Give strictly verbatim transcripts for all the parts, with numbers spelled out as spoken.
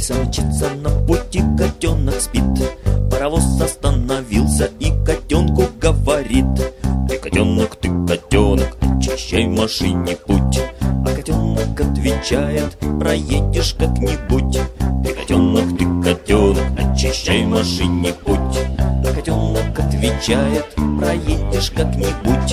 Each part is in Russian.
рельсам мчится, на пути котенок спит. Паровоз остановился и котенку говорит: ты, котенок, ты, котенок, очищай машине путь. А котенок отвечает: проедешь как-нибудь. Ты, котенок, ты, котенок, очищай машине путь. А котенок отвечает: проедешь как-нибудь.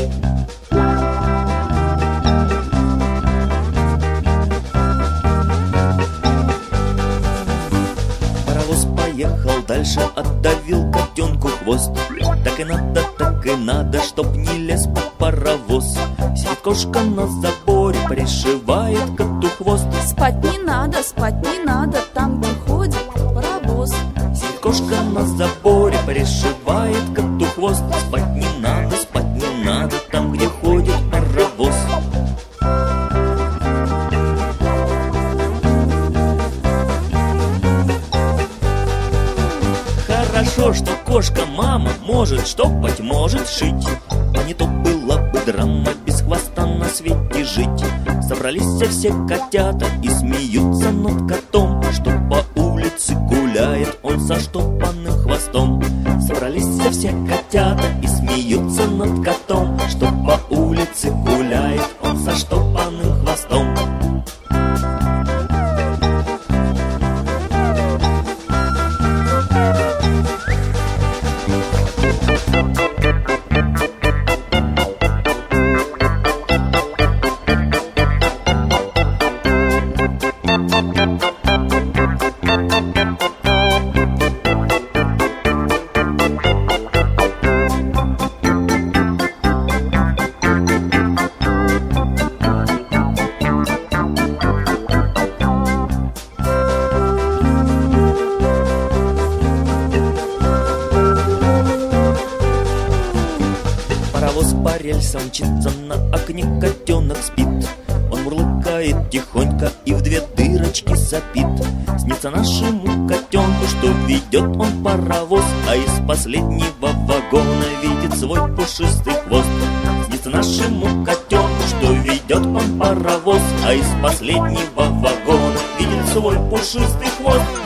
Паровоз поехал дальше, отдавил котенку хвост. Так и надо, так и надо, чтоб не лез под паровоз. Сидит кошка на заборе, пришивает коту хвост. Спать не надо, спать не надо, там, где ходит паровоз. Сидит кошка на заборе, пришивает коту хвост. Спать не надо, спать не надо, там, где ходит паровоз. Хорошо, что кошка-мама может штопать, может шить. А не то была бы драма без хвоста на свете жить. Собрались все котята и смеются над котом, что по улице гуляет он со штопанным хвостом. Собрались все котята и смеются над котом, что по улице гуляет он со штопанным хвостом. Паровоз по рельсам мчится, на окне котенок спит. Он мурлыкает тихонько и в две дырочки сопит. Снится нашему котенку, что ведет он паровоз, а из последнего вагона видит свой пушистый хвост. Снится нашему котенку, что ведет он паровоз, а из последнего вагона видит свой пушистый хвост.